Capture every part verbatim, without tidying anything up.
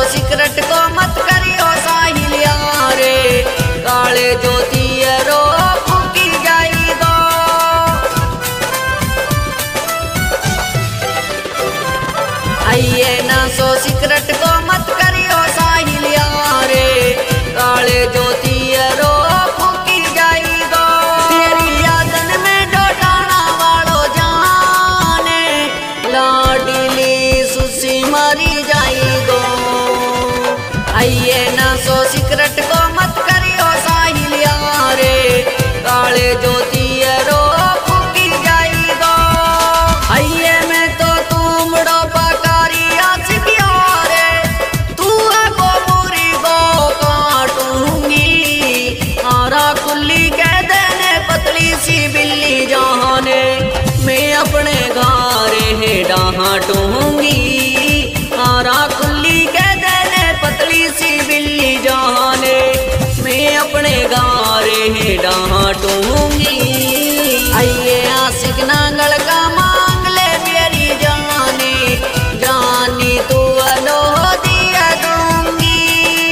Secret को मत करियो साहिलिया रे, काले ज्योति रो फूकी जाई दो। आइए ना सो सिकरट को मत करियो साहिलिया रे, काले ज्योति रो फूकी जाई दो। तेरी यादन में डोटाना वालो जाने, लाडली सुसी मरी जाई दो। आइए ना सो सिकरट को मत करियो साहिलिया रे, काले ज्योति रो फूकी जाई दो। आइए मैं तो तुमड़ो पकारी आशिकिया रे, तू को बुरी गो काटूंगी। आरा कुल्ली कह देने पतली सी बिल्ली जाने, मैं अपने घारे है डांटूंगी। आरा कुल्ली कह देने पतली सी बिल्ली जाने, मैं अपने घारे है डांटूंगी। आइए आशिक नांगल का मांग ले मेरी जाने, जानी तू अलो दिया दूंगी।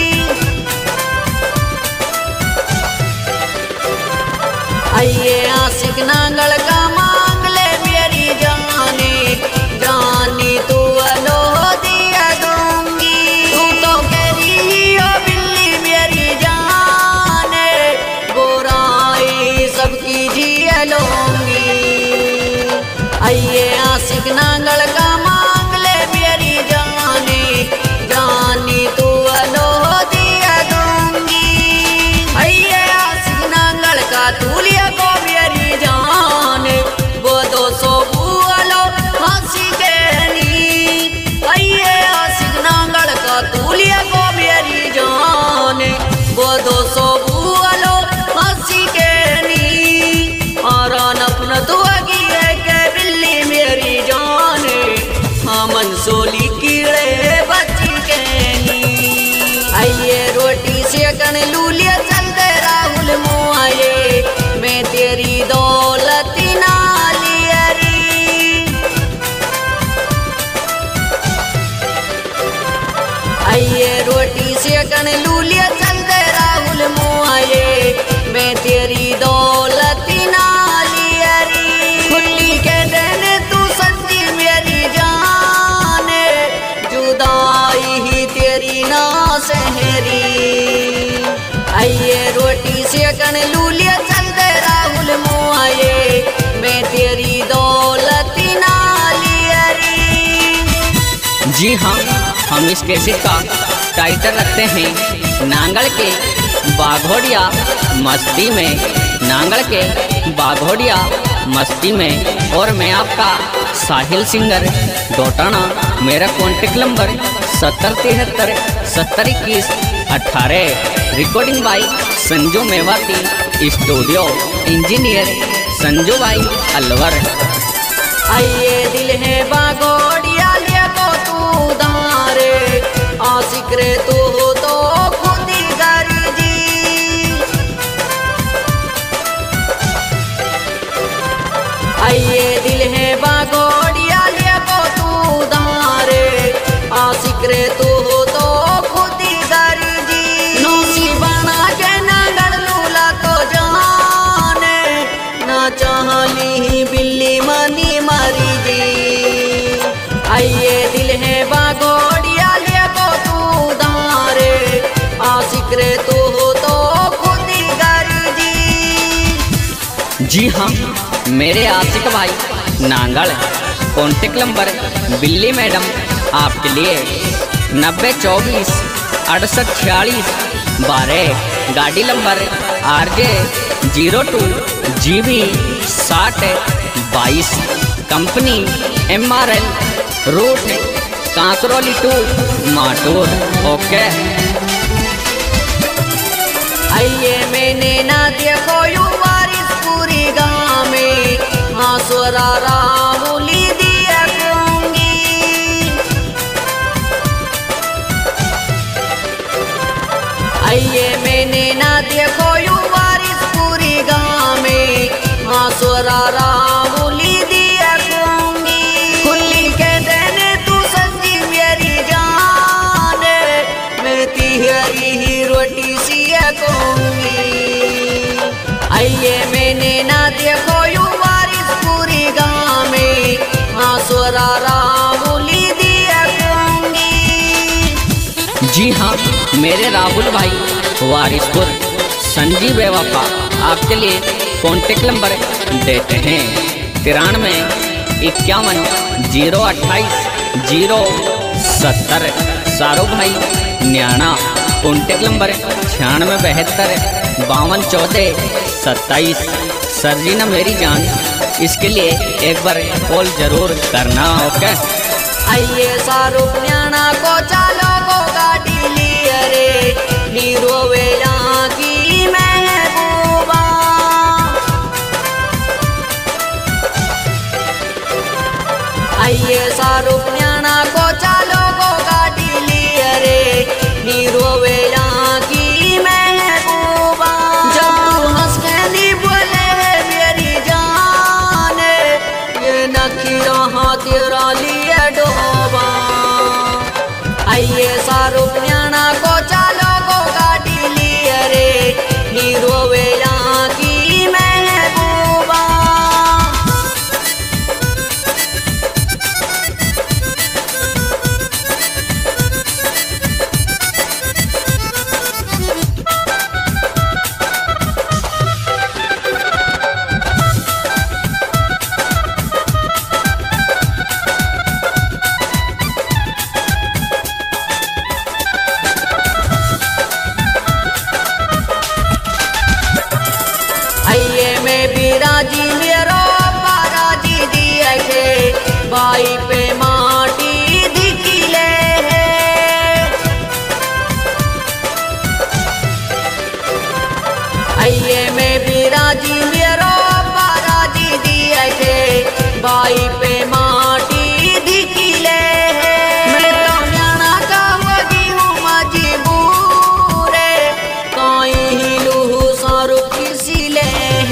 आइए आशिक नांगल का मांग ले मेरी जाने, जानी तू अलो दिया दूंगी। तू तो कह रही हो बिल्ली मेरी जाने, गोराई सबकी जिया लूंगी। आइए आशिक नांगल का मांग ले मेरी जाने, जानी तू अलो दिया दूंगी। आइए आशिक नांगल का तूलिया को मेरी जाने, वो दो सौ बुआलो हंसी के नी। आइए आशिक नांगल का तूलिया को मेरी जाने, वो दो सौ बुआलो हंसी के नी। और अपना तू अगी है के बिल्ली मेरी जाने, हमन सोली कीड़े बची के नी। आइए रोटी सेकन लूलिया चलते राहुल मुआए, मैं तेरी दौलत ना लियरी। आइए रोटी सेकन लूलिया चलते राहुल मुआए, मैं तेरी दौलत ना लियरी। खुली के देने तू सच्ची मेरी जाने, जुदाई ही तेरी ना सहरी। आइए रोटी सेकन लूलिया चलते राहुल मुआए, मैं तेरी दौलत ना लियरी। जी हाँ, हम इस कैसेट का टाइटल रखते हैं नांगल के बाघोड़िया मस्ती में, नांगल के बाघोड़िया मस्ती में। और मैं आपका साहिल सिंगर डोटाना, मेरा कॉन्टेक्ट नंबर सत्तर तिहत्तर सत्तर इक्कीस अठारह। Recording by Sanju Mewati, studio engineer Sanju भाई अलवर। आइए दिल है बाघोड़िया ले को तू दारे, आशिक रे तू हो तो खुद ही गर्जी। आइए दिल है बाघोड़िया ले को तू दारे, आशिक रे तू हो तो खुद ही गर्जी। नौसी बना के नांगल लूला तो जाने, ना चाहली बिल्ली मनी मारी जी। आइए दिल है बाघोड़िया ले को तू दारे, आशिक रे तू हो तो खुद ही गर्जी। जी हाँ, मेरे आशिक भाई नांगल, कॉन्टेक्ट नंबर बिल्ली मैडम आपके लिए नब्बे चौबीस अड़सठ छियालीस बारह। गाड़ी number R J zero two G B साठ बाईस। Company M R L, route Kankroli to Matur. Okay. आइए मैंने ना देखो यू बारिश पूरी गाँव में, हाँ स्वरा राहुली दिया दूंगी। आइए मैंने ना देखो यू बारिश पूरी गाँव में, हाँ स्वरा राहुली दिया दूंगी। खुली के देने तू सच्ची मेरी जान, दूसरा राहुली दिया दूंगी। जी हाँ, मेरे राहुल भाई वारिसपुर संजीव बेवफा आपके लिए कॉन्टेक्ट नंबर देते हैं तिरानवे इक्यावन जीरो अट्ठाईस जीरो सत्तर। शाहरुख भाई न्याणा कॉन्टेक्ट नंबर छियानवे बहत्तर बावन चौदह सत्ताईस। सर जी ना मेरी जान, इसके लिए एक बार कॉल जरूर करना। ओके आइए शाहरुख न्याणा को चालो को गाड़ी लिए रे हीरो वे यहाँ की महबूबा। आइए शाहरुख न्याणा को चालो को गाड़ी लिए रे हीरो वे यहाँ की महबूबा। जब तू हंस के नहीं बोले मेरी जान, ये नखीरा हाँ तेरा लिए डोबा। आइए शाहरुख न्याणा को चालो को गाड़ी लिए रे हीरो वे यहाँ की महबूबा। आइए मैं भी राजी मेरो बाराजी दिए थे भाई पे माटी दिखिले है। आइए मैं भी राजी मेरो बाराजी दिए थे भाई पे माटी दिखिले है। मैं तो न्याणा का होगी हूँ मजबूर, काई ही लूहू शाहरुख किसी ले।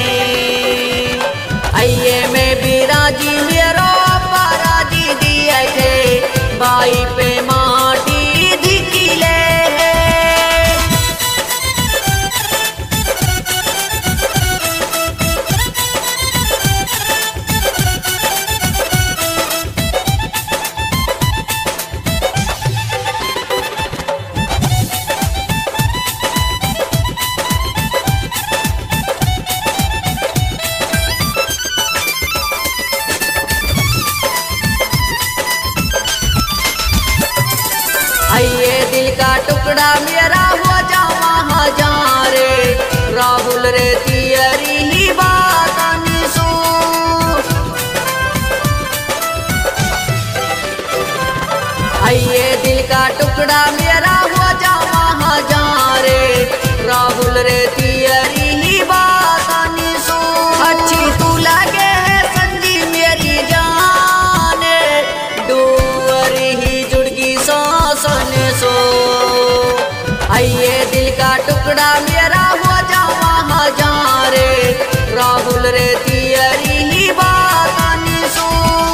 आइए मैं भी राजी मेरो बाराजी दिए थे भाई पे माटी दिखिले है। आइए दिल का टुकड़ा मेरा हो जावा हजारे राहुल रे तियरी ही बात निसू। आइए दिल का टुकड़ा मेरा हो जावा हजारे राहुल रे तियरी ही बात निसू। अच्छी तू लगे है संजी मेरी जान, डूर ही जुड़गी सांसन सो। आइए दिल का टुकड़ा मेरा हो जावा हजारे राहुल रे तियरी ही बात निसू।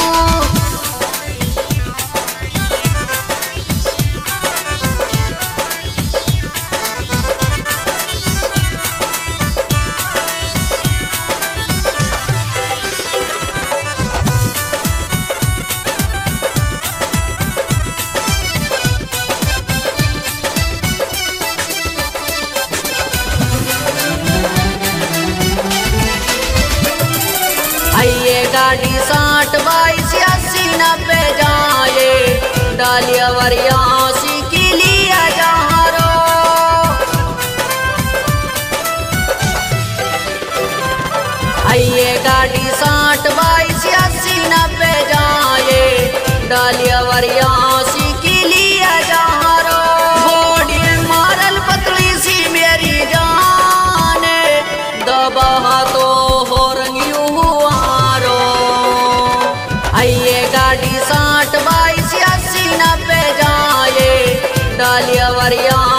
आइए गाड़ी साठ बाईस अस्सी नब्बे जाए डालिया वरियासी की लिया जहाँ रो। आइए गाड़ी साठ बाईस अस्सी नब्बे जाए डालिया वरियासी की लिया जहाँ रो। बॉडी मारल पतली सी मेरी जान, दबा तो हो रंगी हुआरो। आइए गाड़ी साठ बाईस अस्सी नब्बे जाए डालिया वरिया